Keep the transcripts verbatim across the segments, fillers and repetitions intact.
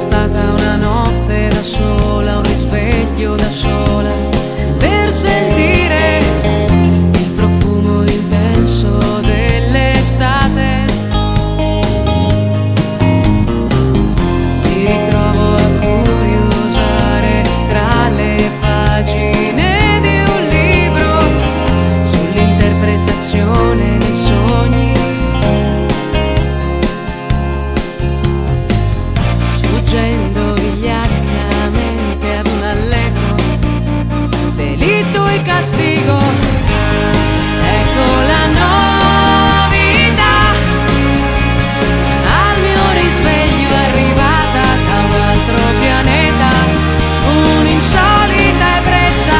bastata una notte da sola, un risveglio da sola, per sentire il profumo intenso dell'estate. Mi ritrovo a curiosare tra le pagine di un libro sull'interpretazione dei sogni, sfuggendo vigliaccamente ad un allegro delitto e castigo. Ecco la novità, al mio risveglio è arrivata da un altro pianeta, un'insolita ebbrezza.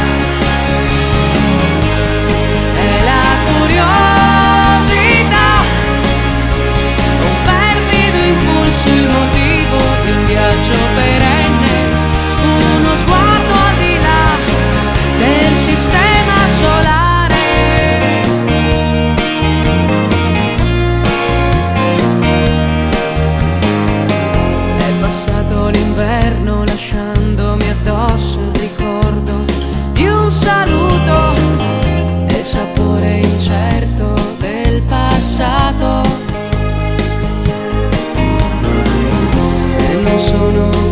È la curiosità, un perfido impulso, il motivo di un viaggio perenne, uno sguardo al di là del sistema solare. È passato l'inverno lasciandomi addosso il ricordo di un saluto e il sapore incerto del passato. E non sono